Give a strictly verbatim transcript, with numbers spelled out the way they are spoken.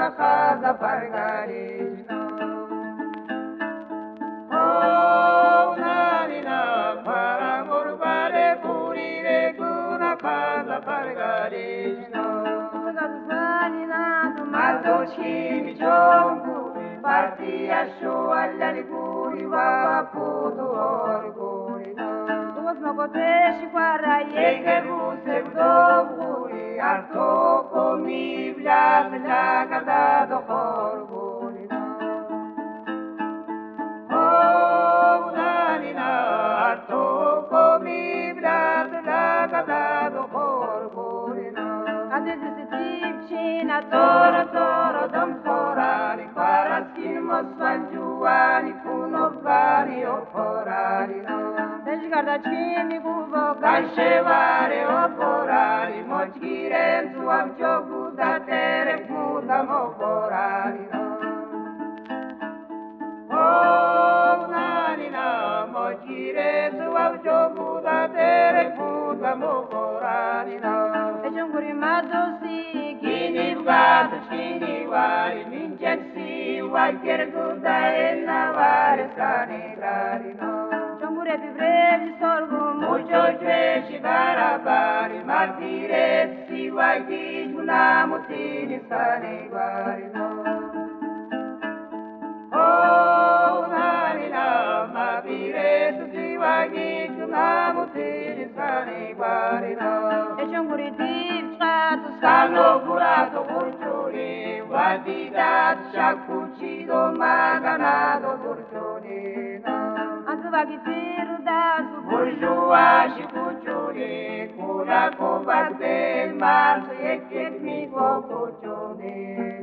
kuna kaza pargarino. Oh, nanina paramur vale purire kuna kaza pargarino. Mazochimi chongu, parti a show agli liguri, va puto orgulino. Uzma koteshi kwara Yeke buse doguri, alto komi blat la kada do orgulino. Oh, nanina, alto komi blat la kada do orgulino. Adesi sitif china Toro toro toro dom forari, paraskimo svangiuani, funo vari o forari no. Deji garda chimi kubo Cancevare o forari, mochire su amchogu da tere puta mo forari no. Oh, nanina, mochire su amchogu da tere puta mo forari no. Ejunguri madosi Kini bugado, kini wari, minjensi, wakerguda ena wari sanigari no. Jungure bibrevi sorgum Mucho jeshi barabari, matiresi, wagi juna mutini sanigari no. Oh, nanina, matiresi, wagi juna mutini sanigari no. Ejunguri dip chato Stanno curato burcioni, guardita sciaccuccido maganato burcioni. Antuvagi tiru dasu Burciua scicuccioni, cura covate, marzo e che mi burcioni.